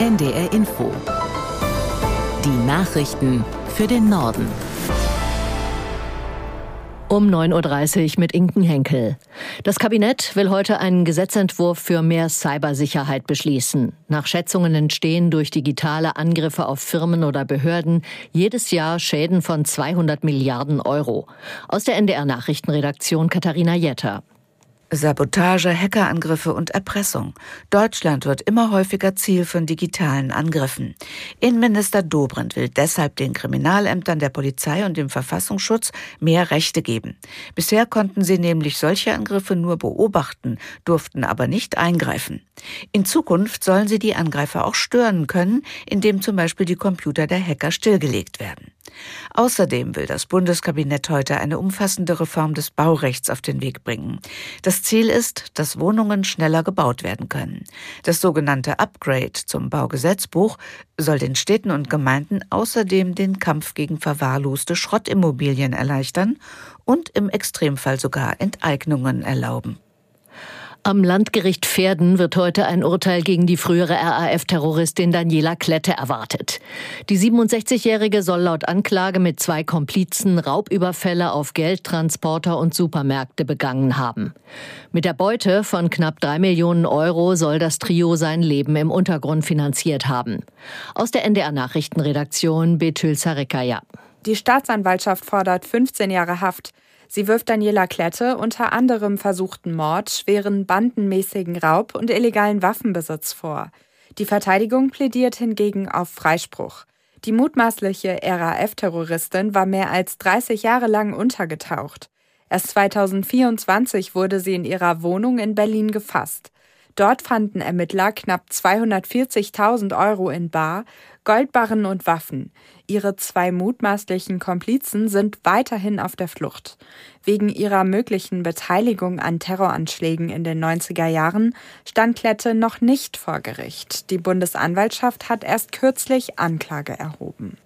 NDR Info. Die Nachrichten für den Norden. Um 9.30 Uhr mit Inken Henkel. Das Kabinett will heute einen Gesetzentwurf für mehr Cybersicherheit beschließen. Nach Schätzungen entstehen durch digitale Angriffe auf Firmen oder Behörden jedes Jahr Schäden von 200 Milliarden Euro. Aus der NDR Nachrichtenredaktion Katharina Jetter. Sabotage, Hackerangriffe und Erpressung. Deutschland wird immer häufiger Ziel von digitalen Angriffen. Innenminister Dobrindt will deshalb den Kriminalämtern, der Polizei und dem Verfassungsschutz mehr Rechte geben. Bisher konnten sie nämlich solche Angriffe nur beobachten, durften aber nicht eingreifen. In Zukunft sollen sie die Angreifer auch stören können, indem zum Beispiel die Computer der Hacker stillgelegt werden. Außerdem will das Bundeskabinett heute eine umfassende Reform des Baurechts auf den Weg bringen. Das Ziel ist, dass Wohnungen schneller gebaut werden können. Das sogenannte Upgrade zum Baugesetzbuch soll den Städten und Gemeinden außerdem den Kampf gegen verwahrloste Schrottimmobilien erleichtern und im Extremfall sogar Enteignungen erlauben. Am Landgericht Verden wird heute ein Urteil gegen die frühere RAF-Terroristin Daniela Klette erwartet. Die 67-Jährige soll laut Anklage mit 2 Komplizen Raubüberfälle auf Geldtransporter und Supermärkte begangen haben. Mit der Beute von knapp 3 Millionen Euro soll das Trio sein Leben im Untergrund finanziert haben. Aus der NDR Nachrichtenredaktion Betül Sarikaya. Die Staatsanwaltschaft fordert 15 Jahre Haft. Sie wirft Daniela Klette unter anderem versuchten Mord, schweren bandenmäßigen Raub und illegalen Waffenbesitz vor. Die Verteidigung plädiert hingegen auf Freispruch. Die mutmaßliche RAF-Terroristin war mehr als 30 Jahre lang untergetaucht. Erst 2024 wurde sie in ihrer Wohnung in Berlin gefasst. Dort fanden Ermittler knapp 240.000 Euro in bar, Goldbarren und Waffen. Ihre 2 mutmaßlichen Komplizen sind weiterhin auf der Flucht. Wegen ihrer möglichen Beteiligung an Terroranschlägen in den 90er Jahren stand Klette noch nicht vor Gericht. Die Bundesanwaltschaft hat erst kürzlich Anklage erhoben.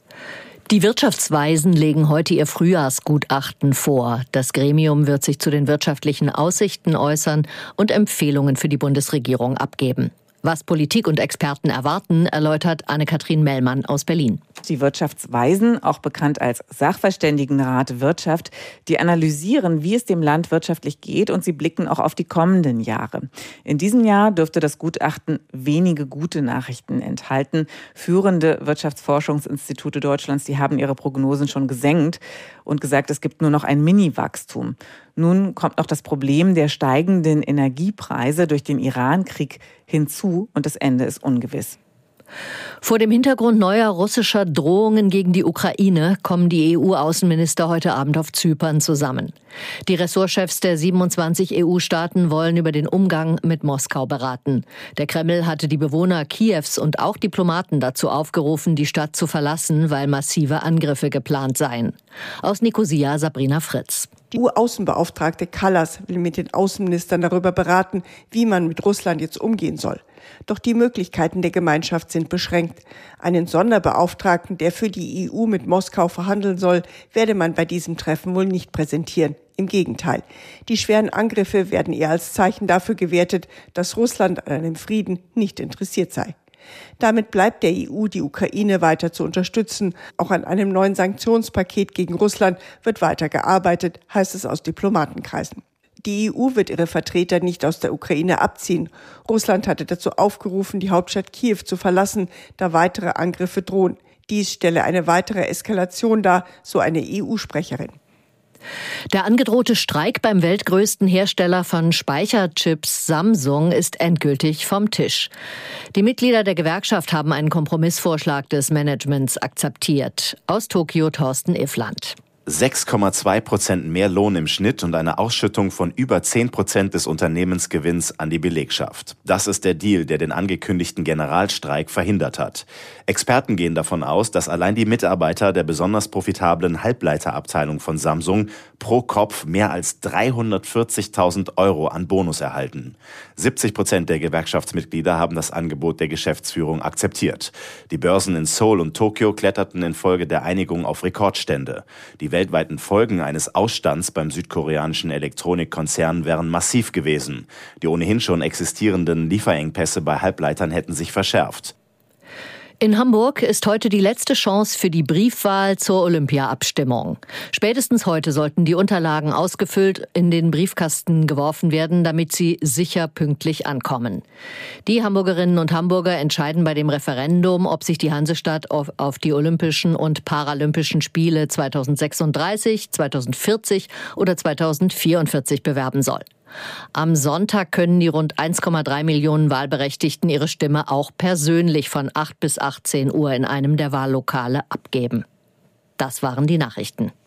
Die Wirtschaftsweisen legen heute ihr Frühjahrsgutachten vor. Das Gremium wird sich zu den wirtschaftlichen Aussichten äußern und Empfehlungen für die Bundesregierung abgeben. Was Politik und Experten erwarten, erläutert Anne-Kathrin Mellmann aus Berlin. Die Wirtschaftsweisen, auch bekannt als Sachverständigenrat Wirtschaft, die analysieren, wie es dem Land wirtschaftlich geht, und sie blicken auch auf die kommenden Jahre. In diesem Jahr dürfte das Gutachten wenige gute Nachrichten enthalten. Führende Wirtschaftsforschungsinstitute Deutschlands, die haben ihre Prognosen schon gesenkt und gesagt, es gibt nur noch ein Mini-Wachstum. Nun kommt noch das Problem der steigenden Energiepreise durch den Iran-Krieg hinzu und das Ende ist ungewiss. Vor dem Hintergrund neuer russischer Drohungen gegen die Ukraine kommen die EU-Außenminister heute Abend auf Zypern zusammen. Die Ressortchefs der 27 EU-Staaten wollen über den Umgang mit Moskau beraten. Der Kreml hatte die Bewohner Kiews und auch Diplomaten dazu aufgerufen, die Stadt zu verlassen, weil massive Angriffe geplant seien. Aus Nikosia Sabrina Fritz. Die EU-Außenbeauftragte Kallas will mit den Außenministern darüber beraten, wie man mit Russland jetzt umgehen soll. Doch die Möglichkeiten der Gemeinschaft sind beschränkt. Einen Sonderbeauftragten, der für die EU mit Moskau verhandeln soll, werde man bei diesem Treffen wohl nicht präsentieren. Im Gegenteil. Die schweren Angriffe werden eher als Zeichen dafür gewertet, dass Russland an einem Frieden nicht interessiert sei. Damit bleibt der EU, die Ukraine weiter zu unterstützen. Auch an einem neuen Sanktionspaket gegen Russland wird weiter gearbeitet, heißt es aus Diplomatenkreisen. Die EU wird ihre Vertreter nicht aus der Ukraine abziehen. Russland hatte dazu aufgerufen, die Hauptstadt Kiew zu verlassen, da weitere Angriffe drohen. Dies stelle eine weitere Eskalation dar, so eine EU-Sprecherin. Der angedrohte Streik beim weltgrößten Hersteller von Speicherchips Samsung ist endgültig vom Tisch. Die Mitglieder der Gewerkschaft haben einen Kompromissvorschlag des Managements akzeptiert. Aus Tokio Thorsten Iffland. 6,2% mehr Lohn im Schnitt und eine Ausschüttung von über 10% des Unternehmensgewinns an die Belegschaft. Das ist der Deal, der den angekündigten Generalstreik verhindert hat. Experten gehen davon aus, dass allein die Mitarbeiter der besonders profitablen Halbleiterabteilung von Samsung pro Kopf mehr als 340.000 Euro an Bonus erhalten. 70% der Gewerkschaftsmitglieder haben das Angebot der Geschäftsführung akzeptiert. Die Börsen in Seoul und Tokio kletterten infolge der Einigung auf Rekordstände. Die weltweiten Folgen eines Ausstands beim südkoreanischen Elektronikkonzern wären massiv gewesen. Die ohnehin schon existierenden Lieferengpässe bei Halbleitern hätten sich verschärft. In Hamburg ist heute die letzte Chance für die Briefwahl zur Olympia-Abstimmung. Spätestens heute sollten die Unterlagen ausgefüllt in den Briefkasten geworfen werden, damit sie sicher pünktlich ankommen. Die Hamburgerinnen und Hamburger entscheiden bei dem Referendum, ob sich die Hansestadt auf die Olympischen und Paralympischen Spiele 2036, 2040 oder 2044 bewerben soll. Am Sonntag können die rund 1,3 Millionen Wahlberechtigten ihre Stimme auch persönlich von 8 bis 18 Uhr in einem der Wahllokale abgeben. Das waren die Nachrichten.